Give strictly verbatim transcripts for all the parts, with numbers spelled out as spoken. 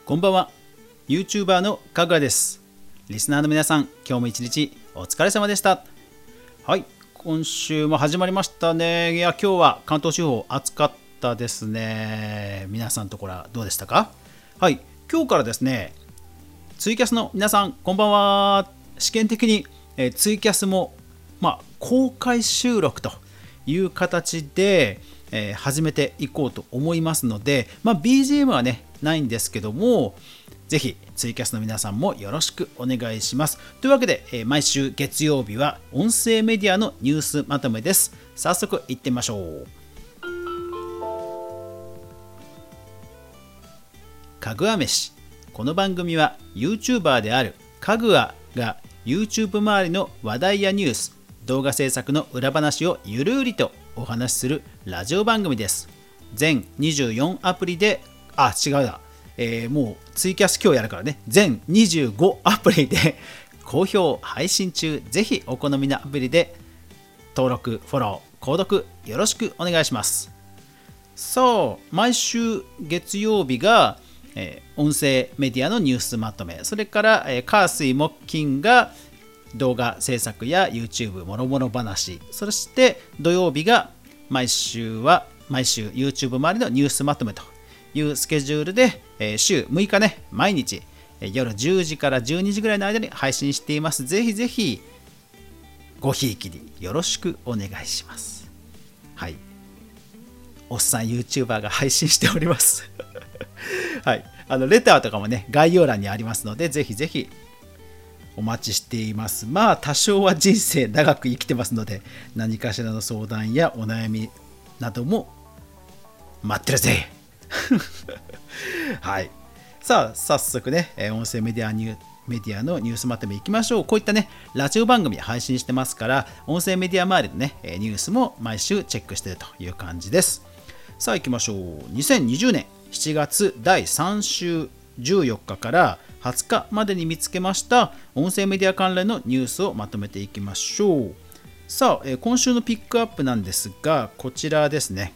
こんばんは。 YouTuber のかぐわです。リスナーの皆さん、今日も一日お疲れ様でした。はい、今週も始まりましたね。いや、今日は関東地方暑かったですね。皆さんのところはどうでしたか？はい、今日からですね、ツイキャスの皆さん、こんばんは。試験的に、えー、ツイキャスも、まあ、公開収録という形で、えー、始めていこうと思いますので、まあ、ビージーエム はねないんですけども、ぜひツイキャスの皆さんもよろしくお願いします。というわけで、えー、毎週月曜日は音声メディアのニュースまとめです。早速いってみましょう。かぐわ飯。この番組は YouTuber であるかぐわが YouTube 周りの話題やニュース、動画制作の裏話をゆるりとお話しするラジオ番組です。全にじゅうよんアプリで、あ、違うだ、えー、もうツイキャス今日やるからね、全にじゅうごアプリで好評配信中。ぜひお好みのアプリで登録、フォロー、購読よろしくお願いします。そう、毎週月曜日が、えー、音声メディアのニュースまとめ、それから、えー、火水木金が動画制作や YouTube もろもろ話、そして土曜日が毎週は毎週 YouTube 周りのニュースまとめというスケジュールで、えー、週むいかね、毎日、えー、夜じゅうじからじゅうにじぐらいの間に配信しています。ぜひぜひごひいきによろしくお願いします。はい、おっさん YouTuber が配信しておりますはい、あのレターとかもね概要欄にありますので、ぜひぜひお待ちしています。まあ多少は人生長く生きてますので、何かしらの相談やお悩みなども待ってるぜはい、さあ早速ね、音声メディアニューメディアのニュースまとめいきましょう。こういったねラジオ番組配信してますから、音声メディア周りのねニュースも毎週チェックしているという感じです。さあ行きましょう。にせんにじゅうねんしちがつだいさん週じゅうよっかからはつかまでに見つけました音声メディア関連のニュースをまとめていきましょう。さあ、今週のピックアップなんですが、こちらですね。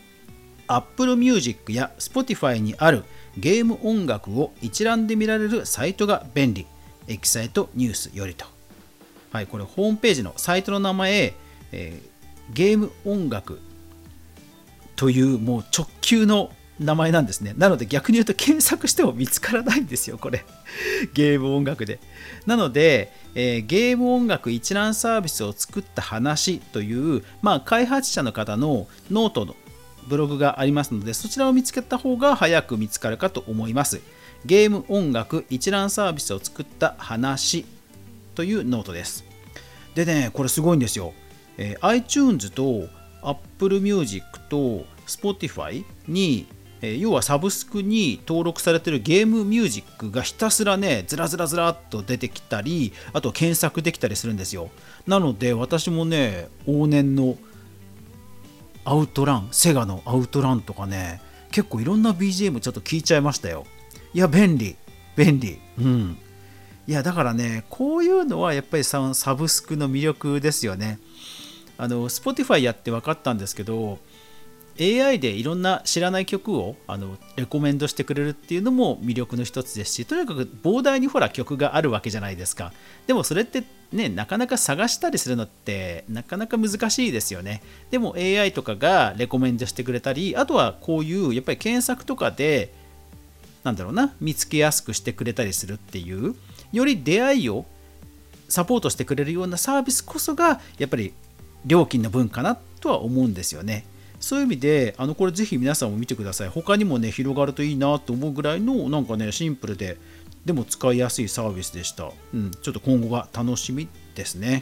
Apple Music や Spotify にあるゲーム音楽を一覧で見られるサイトが便利、エキサイトニュースよりと。はい、これホームページのサイトの名前、えー、ゲーム音楽というもう直球の名前なんですね。なので逆に言うと検索しても見つからないんですよ、これゲーム音楽で。なので、えー、ゲーム音楽一覧サービスを作った話という、まあ、開発者の方のノートのブログがありますので、そちらを見つけた方が早く見つかるかと思います。ゲーム音楽一覧サービスを作った話というノートです。でね、これすごいんですよ。えー、iTunes と Apple Music と Spotify に要はサブスクに登録されているゲームミュージックがひたすらねずらずらずらっと出てきたり、あと検索できたりするんですよ。なので私もね往年のアウトラン、セガのアウトランとかね、結構いろんな ビージーエム ちょっと聞いちゃいましたよ。いや便利便利。うんいやだからね、こういうのはやっぱりサブスクの魅力ですよね。あの Spotify やって分かったんですけど、エーアイ でいろんな知らない曲をあのレコメンドしてくれるっていうのも魅力の一つですし、とにかく膨大にほら曲があるわけじゃないですか。でもそれってね、なかなか探したりするのってなかなか難しいですよね。でも エーアイ とかがレコメンドしてくれたり、あとはこういうやっぱり検索とかでなんだろうな、見つけやすくしてくれたりするっていう、より出会いをサポートしてくれるようなサービスこそがやっぱり料金の分かなとは思うんですよね。そういう意味で、あのこれぜひ皆さんも見てください。他にもね広がるといいなと思うぐらいのなんかねシンプルででも使いやすいサービスでした。うん、ちょっと今後が楽しみですね。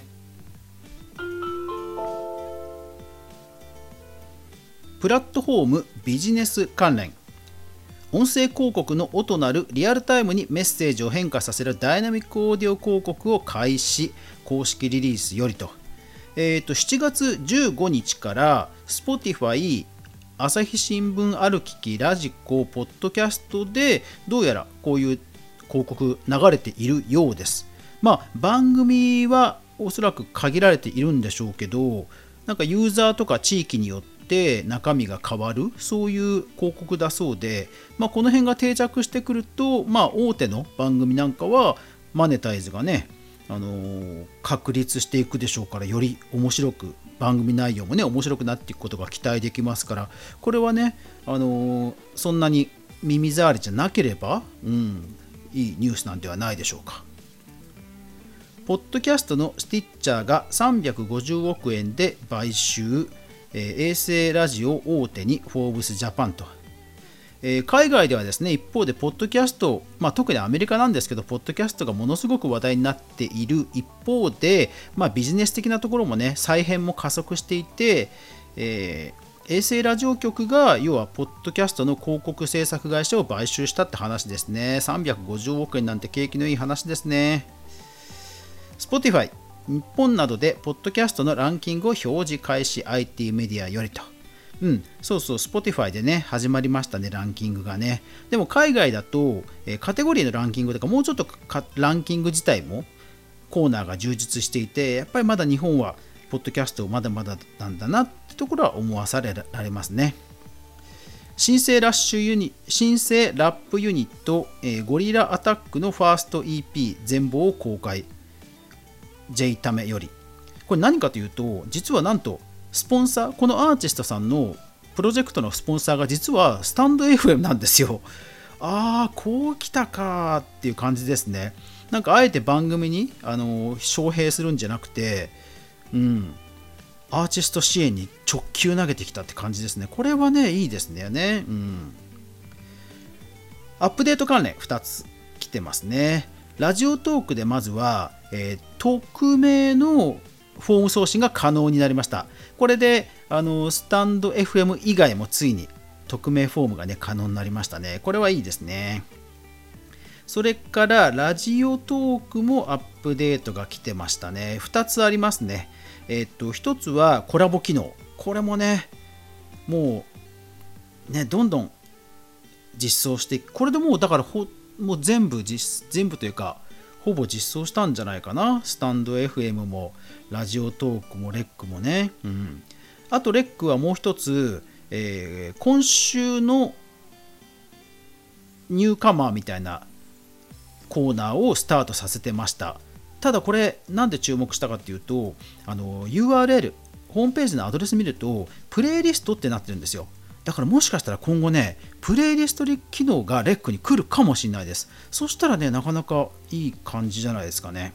プラットフォームビジネス関連。音声広告の音となるリアルタイムにメッセージを変化させるダイナミックオーディオ広告を開始、公式リリースよりと。えー、としちがつじゅうごにちから Spotify、朝日新聞ある聞き、ラジコ、ポッドキャストでどうやらこういう広告流れているようです。まあ番組はおそらく限られているんでしょうけど、なんかユーザーとか地域によって中身が変わる、そういう広告だそうで、まあ、この辺が定着してくると、まあ、大手の番組なんかはマネタイズがね、あのー、確立していくでしょうから、より面白く番組内容もね面白くなっていくことが期待できますから、これはね、あのー、そんなに耳障りじゃなければ、うん、いいニュースなんではないでしょうか。ポッドキャストのスティッチャーがさんびゃくごじゅうおくえんで買収、えー、衛星ラジオ大手にフォーブスジャパンと、えー、海外ではですね、一方でポッドキャスト、まあ、特にアメリカなんですけど、ポッドキャストがものすごく話題になっている一方で、まあ、ビジネス的なところもね、再編も加速していて、えー衛星ラジオ局が要はポッドキャストの広告制作会社を買収したって話ですね。さんびゃくごじゅうおくえんなんて景気のいい話ですね。Spotify、日本などでポッドキャストのランキングを表示開始、 アイティー メディアよりと。うん、そうそう、Spotify でね始まりましたね、ランキングがね。でも海外だと、えー、カテゴリーのランキングとか、もうちょっとランキング自体もコーナーが充実していて、やっぱりまだ日本はポッドキャストまだまだなんだなってところは思わされられますね。新生ラッシュユニ新生ラップユニット、えー、ゴリラアタックのファースト イーピー 全貌を公開。 J タメより。これ何かというと、実はなんとスポンサー、このアーティストさんのプロジェクトのスポンサーが実はスタンド エフエム なんですよ。ああ、こうきたかっていう感じですね。なんかあえて番組にあの招聘するんじゃなくて、うん、アーティスト支援に直球投げてきたって感じですね。これはね、いいですね。うん、アップデート関連ふたつ来てますね。ラジオトークでまずは、えー、匿名のフォーム送信が可能になりました。これであのスタンド エフエム 以外もついに匿名フォームがね可能になりましたね。これはいいですね。それからラジオトークもアップデートが来てましたね。ふたつありますね。えっと、ひとつはコラボ機能。これもね、もう、ね、どんどん実装していく。これでもう、だからほ、もう全部実、全部というか、ほぼ実装したんじゃないかな。スタンド エフエム も、ラジオトークも、レックもね。うん、あと、レックはもう一つ、えー、今週のニューカマーみたいなコーナーをスタートさせてました。ただこれなんで注目したかっていうと、あの ユーアールエル、ホームページのアドレス見るとプレイリストってなってるんですよ。だからもしかしたら今後ね、プレイリスト機能がレックに来るかもしれないです。そしたらね、なかなかいい感じじゃないですかね。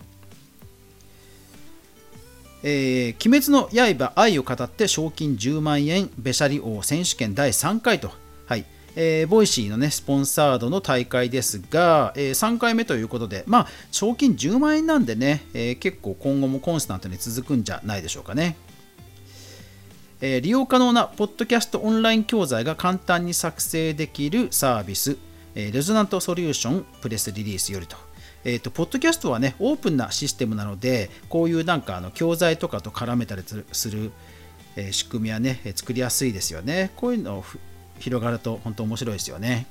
えー、鬼滅の刃愛を語って賞金じゅうまんえんべしゃり王選手権だいさんかいと、はい、えー、ボイシーのねスポンサードの大会ですが、えー、さんかいめということで、まあ賞金じゅうまんえんなんでね、えー、結構今後もコンスタントに続くんじゃないでしょうかね。えー、利用可能なポッドキャストオンライン教材が簡単に作成できるサービス、えー、レゾナントソリューションプレスリリースよりと。えーと、ポッドキャストはねオープンなシステムなので、こういうなんかあの教材とかと絡めたりする、えー、仕組みはね作りやすいですよね。こういうの広がると本当面白いですよね。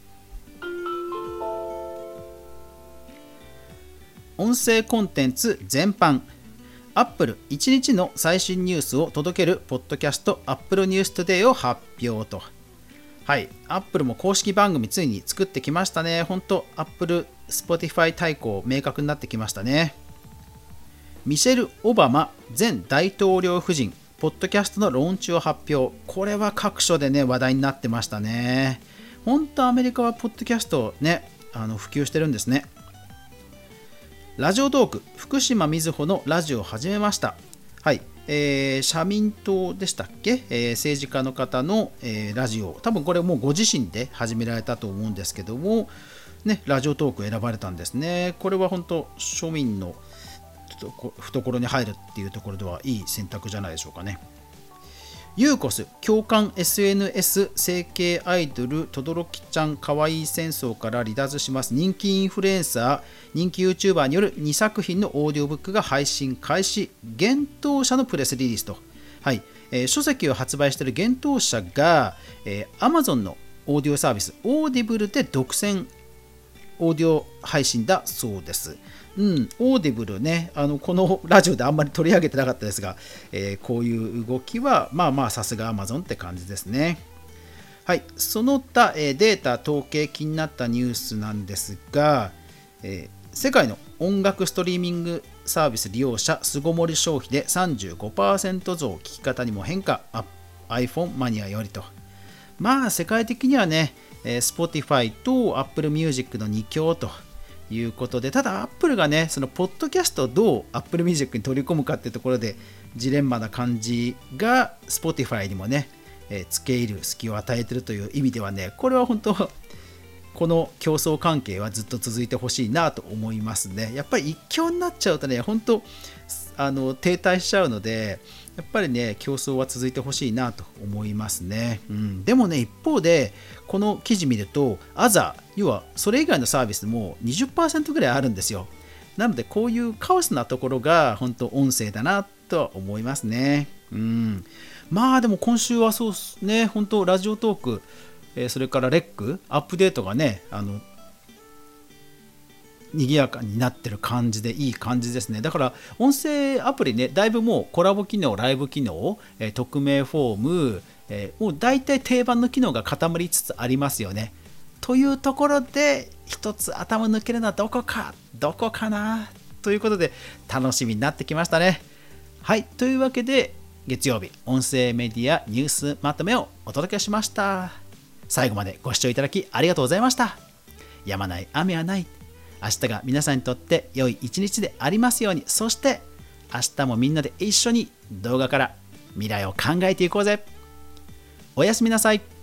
音声コンテンツ全般、Apple いちにちの最新ニュースを届けるポッドキャスト Apple News Today を発表と。はい、Apple も公式番組ついに作ってきましたね。本当 Apple Spotify 対抗明確になってきましたね。ミシェル・オバマ前大統領夫人ポッドキャストのローンチを発表。これは各所でね話題になってましたね。本当アメリカはポッドキャストねあの普及してるんですね。ラジオトーク、福島みずほのラジオを始めました。はい、えー、社民党でしたっけ、えー、政治家の方の、えー、ラジオ、多分これもうご自身で始められたと思うんですけども、ね、ラジオトーク選ばれたんですね。これは本当庶民の懐に入るっていうところではいい選択じゃないでしょうかね。ユーコス共感 エスエヌエス 整形アイドル轟ちゃんかわいい戦争から離脱します。人気インフルエンサー、人気 YouTuber によるにさく品のオーディオブックが配信開始。幻冬舎のプレスリリースと、はいえー、書籍を発売している幻冬舎が、えー、Amazon のオーディオサービスオーディブルで独占オーディオ配信だそうです。 うん、オーディブルね、あのこのラジオであんまり取り上げてなかったですが、えーこういう動きは、まあまあ、さすが Amazon って感じですね。はい、その他、えーデータ、統計、気になったニュースなんですが、えー世界の音楽ストリーミングサービス利用者巣ごもり消費で さんじゅうごパーセント 増、聞き方にも変化、あ iPhone マニアよりと。まあ、世界的にはね、えー Spotify と Apple Music のに強ということで、ただ Apple がね、そのポッドキャストをどう Apple Music に取り込むかっていうところでジレンマな感じが Spotify にもね、えー付け入る隙を与えているという意味ではね、これは本当この競争関係はずっと続いてほしいなと思いますね。やっぱり一強になっちゃうとね、本当あの停滞しちゃうので、やっぱりね、競争は続いてほしいなと思いますね。うん、でもね、一方で、この記事見ると、アザー、要はそれ以外のサービスも にじゅっパーセント ぐらいあるんですよ。なので、こういうカオスなところが本当音声だなとは思いますね。うん、まあでも今週はそうですね、本当ラジオトーク、えーそれからレック、アップデートがね、あの賑やかになってる感じでいい感じですね。だから音声アプリね、だいぶもうコラボ機能、ライブ機能、えー匿名フォーム、えーもう大体定番の機能が固まりつつありますよね。というところで一つ頭抜けるのはどこか、どこかなということで楽しみになってきましたね。はい、というわけで月曜日、音声メディアニュースまとめをお届けしました。最後までご視聴いただきありがとうございました。やまない雨はない。明日が皆さんにとって良い一日でありますように。そして明日もみんなで一緒に動画から未来を考えていこうぜ。おやすみなさい。